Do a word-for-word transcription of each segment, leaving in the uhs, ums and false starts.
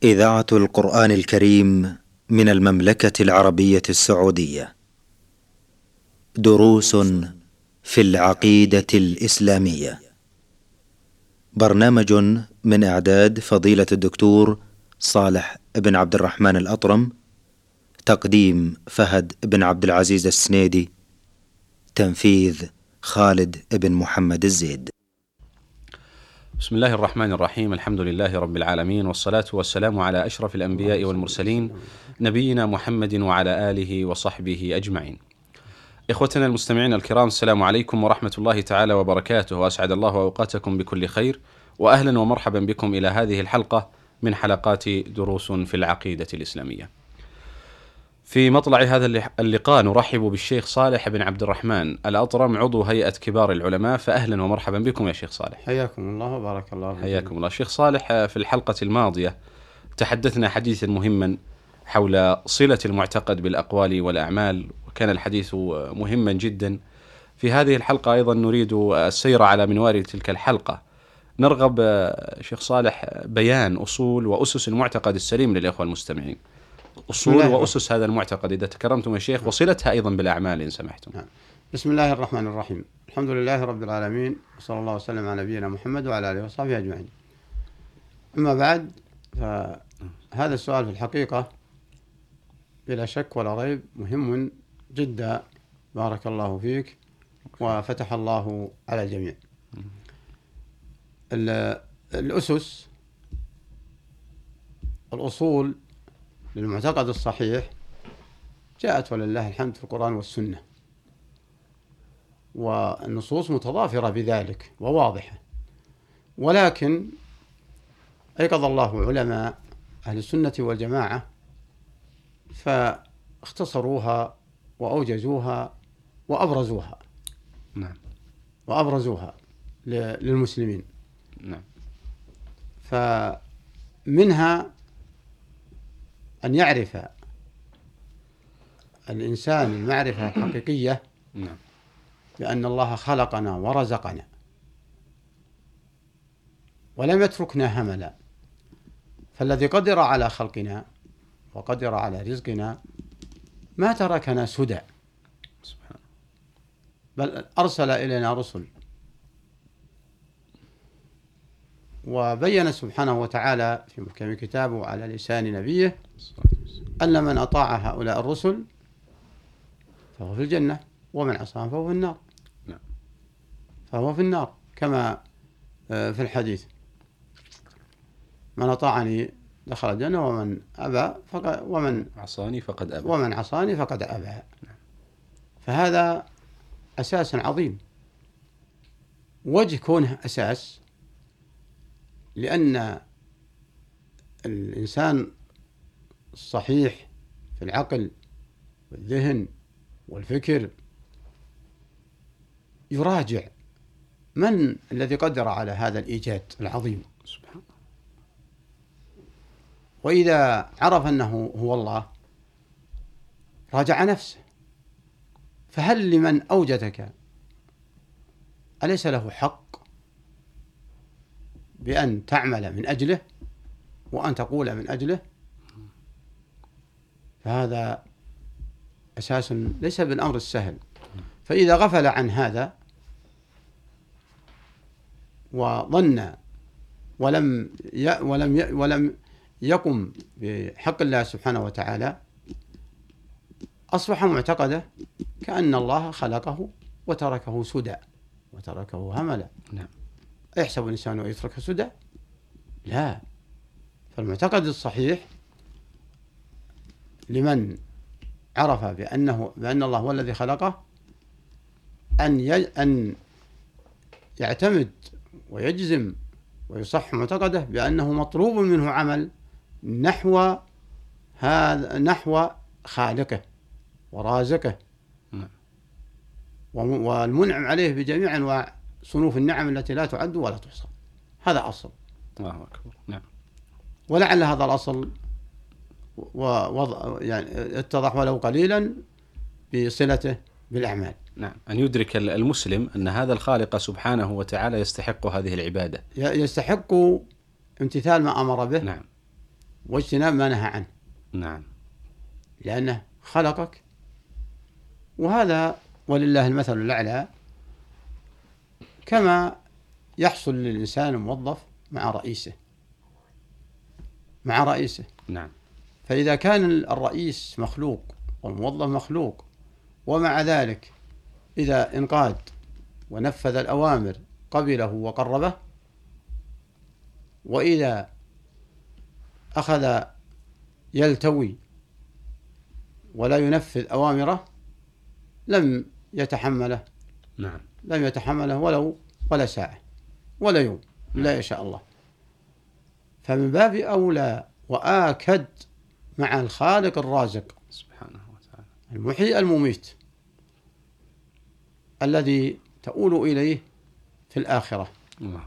إذاعة القرآن الكريم من المملكة العربية السعودية. دروس في العقيدة الإسلامية. برنامج من إعداد فضيلة الدكتور صالح بن عبد الرحمن الأطرم. تقديم فهد بن عبد العزيز السنيدي. تنفيذ خالد بن محمد الزيد. بسم الله الرحمن الرحيم. الحمد لله رب العالمين، والصلاة والسلام على أشرف الأنبياء والمرسلين، نبينا محمد وعلى آله وصحبه أجمعين. إخوتنا المستمعين الكرام، السلام عليكم ورحمة الله تعالى وبركاته، وأسعد الله أوقاتكم بكل خير، وأهلا ومرحبا بكم إلى هذه الحلقة من حلقات دروس في العقيدة الإسلامية. في مطلع هذا اللقاء نرحب بالشيخ صالح بن عبد الرحمن الأطرم، عضو هيئة كبار العلماء، فأهلا ومرحبا بكم يا شيخ صالح. حياكم الله وبارك الله فيكم. حياكم الله. شيخ صالح، في الحلقة الماضية تحدثنا حديثا مهما حول صلة المعتقد بالأقوال والأعمال، وكان الحديث مهما جدا. في هذه الحلقة أيضا نريد السير على منوال تلك الحلقة. نرغب شيخ صالح بيان أصول وأسس المعتقد السليم للإخوة المستمعين، أصول وأسس هذا المعتقد إذا تكرمتم يا شيخ، وصلتها أيضا بالأعمال إن سمحتم. نعم. بسم الله الرحمن الرحيم. الحمد لله رب العالمين، وصلى الله وسلم على نبينا محمد وعلى آله وصحبه أجمعين. أما بعد، فهذا السؤال في الحقيقة بلا شك ولا ريب مهم جدا. بارك الله فيك وفتح الله على الجميع. الأسس الأصول للمعتقد الصحيح جاءت ولله الحمد في القرآن والسنة، والنصوص متضافرة بذلك وواضحة، ولكن أيقظ الله علماء أهل السنة والجماعة فاختصروها وأوجزوها وأبرزوها. نعم. وأبرزوها للمسلمين. نعم. فمنها أن يعرف الإنسان المعرفة الحقيقية نعم. بأن الله خلقنا ورزقنا ولم يتركنا هملا، فالذي قدر على خلقنا وقدر على رزقنا ما تركنا سدى، بل أرسل إلينا رسل، وبين سبحانه وتعالى في محكم كتابه على لسان نبيه أن من أطاع هؤلاء الرسل فهو في الجنة، ومن عصاهم فهو في النار. نعم. فهو في النار كما في الحديث: من أطاعني دخل الجنة ومن أبى فقد ومن عصاني فقد أبى ومن عصاني فقد أبى. فهذا أساس عظيم. وجه كونه أساس لأن الإنسان الصحيح في العقل والذهن والفكر يراجع من الذي قدر على هذا الإيجاد العظيم سبحانه، وإذا عرف أنه هو الله راجع نفسه. فهل لمن أوجدك أليس له حق بأن تعمل من أجله وأن تقول من أجله؟ فهذا أساس ليس بالأمر السهل. فإذا غفل عن هذا وظن ولم ي... ولم ي... ولم يقم بحق الله سبحانه وتعالى، أصبح معتقده كأن الله خلقه وتركه سدى وتركه هملا. نعم. أيحسب الإنسان أن يترك سدى؟ لا. فالمعتقد الصحيح لمن عرف بأنه بأن الله هو الذي خلقه أن ي... أن يعتمد ويجزم ويصح معتقده بأنه مطلوب منه عمل نحو هذا نحو خالقه ورازقه. نعم. والمنعم عليه بجميع أنواع صنوف النعم التي لا تعد ولا تحصى. هذا أصل. الله أكبر. نعم. ولعل هذا الأصل ووضع يعني اتضح ولو قليلا بصلته بالأعمال. نعم. أن يدرك المسلم أن هذا الخالق سبحانه وتعالى يستحق هذه العبادة، يستحق امتثال ما أمر به. نعم. واجتناب ما نهى عنه. نعم. لأنه خلقك، وهذا ولله المثل الأعلى، كما يحصل للإنسان الموظف مع رئيسه مع رئيسه نعم. فإذا كان الرئيس مخلوق والموظف مخلوق، ومع ذلك إذا انقاد ونفذ الأوامر قبله وقربه، وإذا أخذ يلتوي ولا ينفذ أوامره لم يتحمله نعم. لم يتحمله ولو ولا ساعة ولا يوم، لا يشاء الله. فمن باب أولى وآكد مع الخالق الرازق سبحانه وتعالى المحيي المميت الذي تؤول إليه في الآخرة، الله.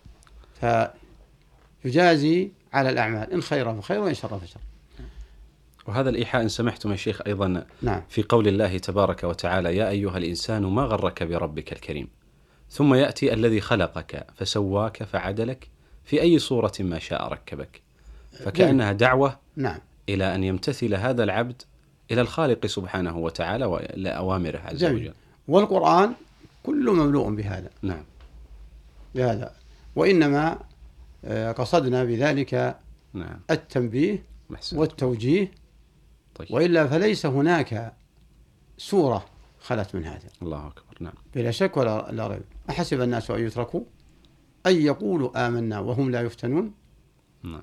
فيجازي على الأعمال، إن خير فخير وإن شر فشر. وهذا الإيحاء إن سمحتم يا شيخ أيضا نعم. في قول الله تبارك وتعالى: يا أيها الإنسان ما غرك بربك الكريم، ثم يأتي الذي خلقك فسواك فعدلك في أي صورة ما شاء ركبك، فكأنها دعوة نعم. إلى أن يمتثل هذا العبد إلى الخالق سبحانه وتعالى وإلى أوامره عز جميل. وجل. والقرآن كله مملوء بهذا. نعم. بهذا وإنما قصدنا بذلك نعم. التنبيه محسن. والتوجيه. طيب. وإلا فليس هناك سورة خلت من هذا. الله أكبر. نعم. بلا شك ولا لا ريب. أحسب الناس أن يتركوا أن يقولوا آمنا وهم لا يفتنون. نعم.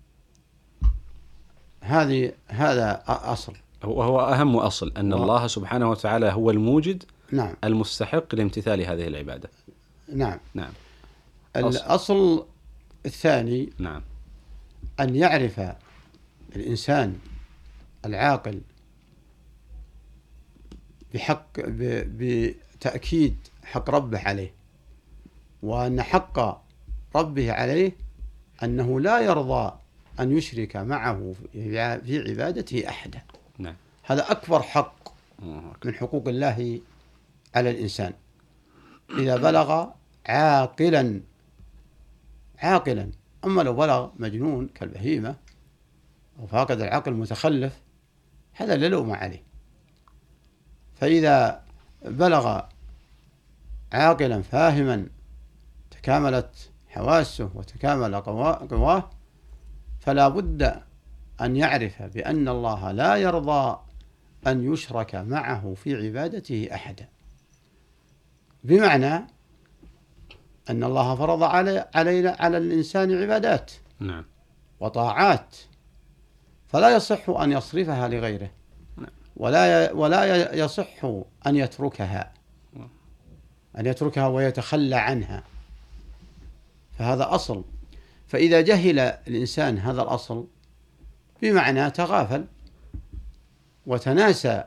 هذه هذا أصل، وهو أهم أصل أن و... الله سبحانه وتعالى هو الموجد. نعم. المستحق لامتثال هذه العبادة. نعم. نعم. الأصل الثاني نعم. أن يعرف الإنسان العاقل بحق بتأكيد حق ربه عليه، وأن حق ربه عليه أنه لا يرضى أن يشرك معه في عبادته أحدا. نعم. هذا أكبر حق من حقوق الله على الإنسان. إذا بلغ عاقلا عاقلا أما لو بلغ مجنون كالبهيمة أو فاقد العقل متخلف هذا لا لوم عليه. فإذا بلغ عاقلا فاهما تكاملت حواسه وتكامل قواه فلا بد أن يعرف بأن الله لا يرضى أن يشرك معه في عبادته أحدا، بمعنى أن الله فرض علي علينا على الإنسان عبادات. نعم. وطاعات، فلا يصح أن يصرفها لغيره. نعم. ولا ولا يصح أن يتركها أن يتركها ويتخلى عنها. فهذا أصل. فإذا جهل الإنسان هذا الأصل بمعنى تغافل وتناسى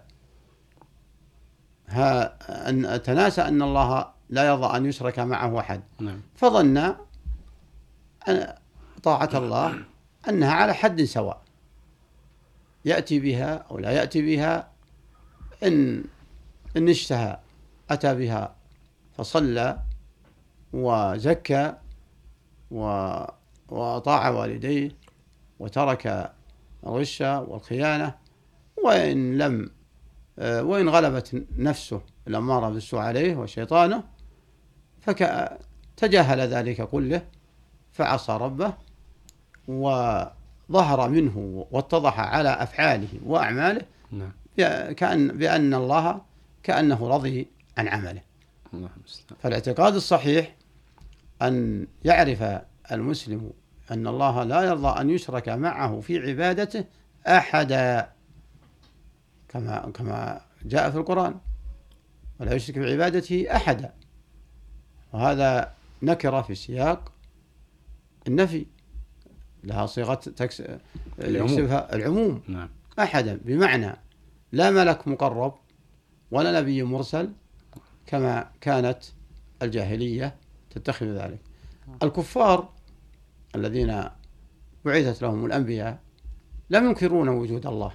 ها أن تناسى أن الله لا يرضى أن يشرك معه أحد. نعم. فظن أن طاعة الله أنها على حد سواء، يأتي بها أو لا يأتي بها، إن إن اشتهى أتى بها فصلى وزكى وأطاع والديه وترك الغش والخيانة، وإن لم وإن غلبت نفسه الأمارة بالسوء عليه وشيطانه فتجاهل ذلك كله فعصى ربه وظهر منه واتضح على أفعاله وأعماله. نعم. كأن بأن الله كأنه رضي عن عمله. فالاعتقاد الصحيح أن يعرف المسلم أن الله لا يرضى أن يشرك معه في عبادته أحدا، كما كما جاء في القرآن: ولا يشرك بعبادته أحدا. وهذا نكرة في سياق النفي، لها صيغة تكس... العموم. العموم. نعم. أحدا بمعنى لا ملك مقرب ولا نبي مرسل كما كانت الجاهلية تتخذ ذلك. الكفار الذين بعثت لهم الأنبياء لم ينكرون وجود الله،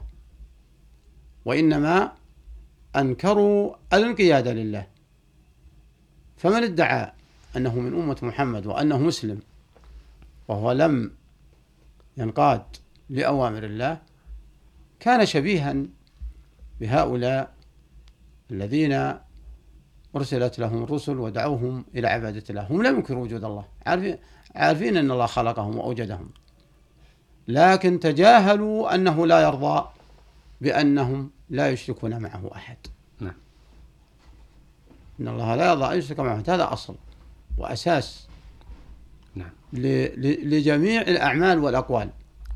وإنما أنكروا الانقياد لله. فمن ادعى أنه من أمة محمد وأنه مسلم وهو لم ينقاد لأوامر الله كان شبيها بهؤلاء الذين أرسلت لهم الرسل ودعوهم إلى عبادة الله. هم لم ينكروا وجود الله، عارفين, عارفين أن الله خلقهم وأوجدهم، لكن تجاهلوا أنه لا يرضى بأنهم لا يشركون معه أحد. نعم. إن الله لا يرضى أن يشرك معه، هذا أصل وأساس نعم. لجميع الأعمال والأقوال.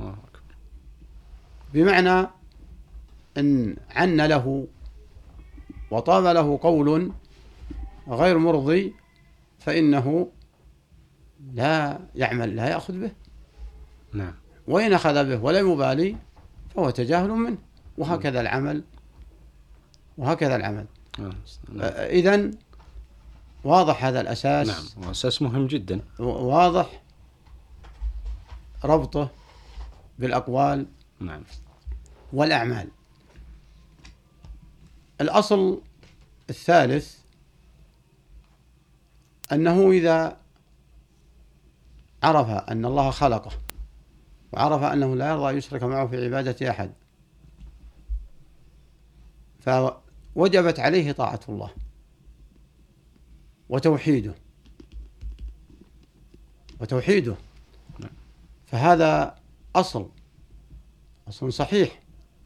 بمعنى أن عن له وطاب له قول غير مرضي فإنه لا يعمل، لا يأخذ به. نعم. وإن أخذ به ولم يبالي فهو تجاهل منه. وهكذا العمل وهكذا العمل. إذن واضح هذا الأساس. نعم، وأساس مهم جدا. واضح ربطه بالأقوال نعم والأعمال. الأصل الثالث أنه إذا عرف أن الله خلقه وعرف أنه لا يرضى يشرك معه في عبادة أحد، فوجبت عليه طاعة الله وتوحيده وتوحيده فهذا أصل أصل صحيح.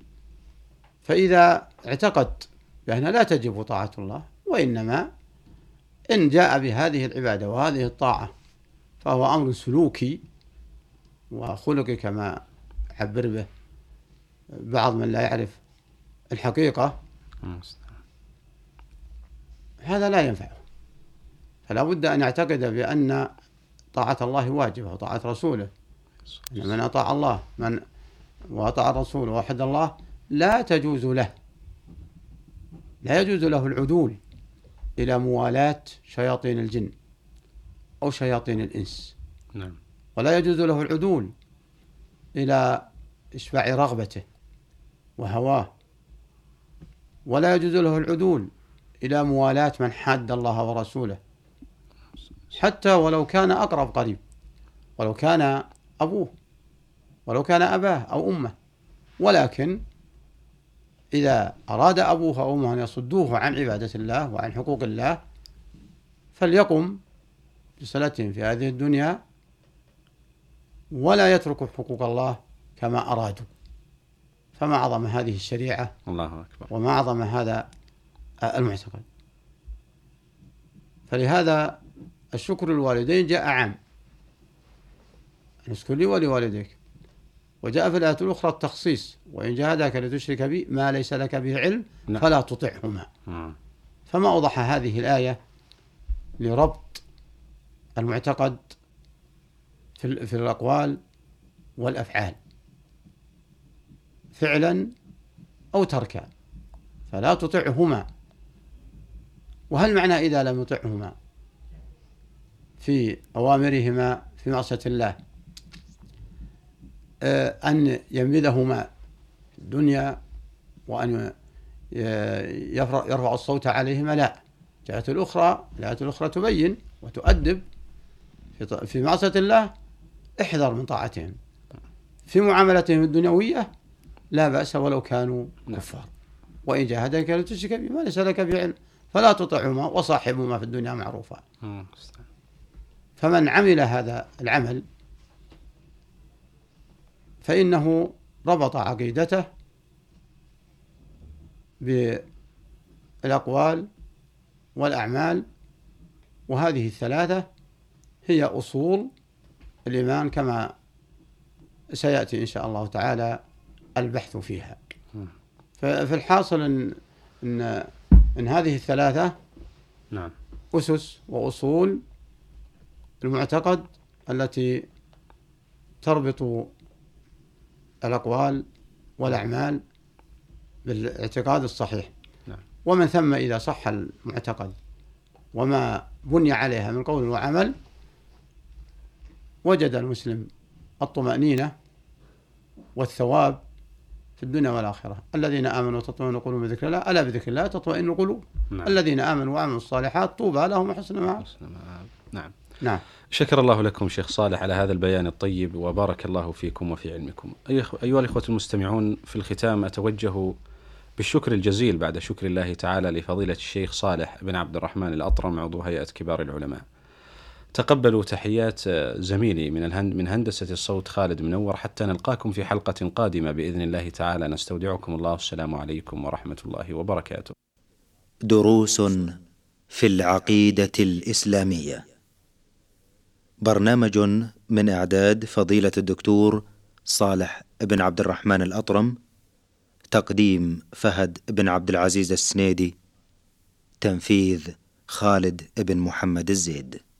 فإذا اعتقد بأنها لا تجب طاعة الله، وإنما إن جاء بهذه العبادة وهذه الطاعة فهو أمر سلوكي وخلقي كما عبر به بعض من لا يعرف الحقيقة، هذا لا ينفعه. فلا بد أن يعتقد بأن طاعة الله واجبة وطاعة رسوله. من أطاع الله من وأطاع الرسول ووحد الله لا تجوز له لا يجوز له العدول إلى موالاة شياطين الجن أو شياطين الإنس. نعم. ولا يجوز له العدول إلى إشباع رغبته وهواه. ولا يجوز له العدول إلى موالاة من حاد الله ورسوله، حتى ولو كان أقرب قريب، ولو كان أبوه، ولو كان أباه أو أمه. ولكن إذا أراد أبوه أو أمه أن يصدوه عن عبادة الله وعن حقوق الله فليقم بصلتهم في هذه الدنيا ولا يتركوا حقوق الله كما أرادوا. فما أعظم هذه الشريعة، الله أكبر، وما أعظم هذا المعتقد. فلهذا الشكر للوالدين جاء عام، اشكر لي ولوالديك. وجاء في الآية الأخرى التخصيص: وإن جاهداك لتشرك بي ما ليس لك به علم فلا تطعهما. فما أوضح هذه الآية لربط المعتقد في, في الأقوال والأفعال فعلا أو تركا، فلا تطعهما. وهل معنى إذا لم يطعهما في أوامرهما في معصية الله أن ينبذهما في الدنيا وأن يرفع الصوت عليهما؟ لا. جاءت الأخرى الآية الأخرى تبين وتؤدب في معصية الله: احذر من طاعتهم. في معاملتهم الدنيوية لا بأس ولو كانوا كفار. وإن جاهداك لتشرك بي ما ليس لك به علم فلا تطعهما وصاحبهما في الدنيا معروفا. فمن عمل هذا العمل فإنه ربط عقيدته بالأقوال والأعمال، وهذه الثلاثة هي أصول الإيمان كما سيأتي إن شاء الله تعالى البحث فيها. ففي الحاصل إن, إن, إن هذه الثلاثة نعم أسس وأصول المعتقد التي تربط الأقوال والأعمال بالاعتقاد الصحيح. نعم. ومن ثم إذا صح المعتقد وما بني عليها من قول وعمل وجد المسلم الطمأنينة والثواب في الدنيا والآخرة. الذين آمنوا وتطمئن قلوبهم بذكر الله ألا بذكر الله تطمئن القلوب. نعم. الذين آمنوا وعملوا الصالحات طوبى لهم وحسن مآب. نعم. نعم. شكر الله لكم شيخ صالح على هذا البيان الطيب، وبارك الله فيكم وفي علمكم. أيها الإخوة المستمعون، في الختام أتوجه بالشكر الجزيل بعد شكر الله تعالى لفضيلة الشيخ صالح بن عبد الرحمن الأطرم عضو هيئة كبار العلماء. تقبلوا تحيات زميلي من الهند من هندسة الصوت خالد منور، حتى نلقاكم في حلقة قادمة بإذن الله تعالى. نستودعكم الله، السلام عليكم ورحمة الله وبركاته. دروس في العقيدة الإسلامية، برنامج من إعداد فضيلة الدكتور صالح بن عبد الرحمن الأطرم، تقديم فهد بن عبد العزيز السنيدي، تنفيذ خالد بن محمد الزيد.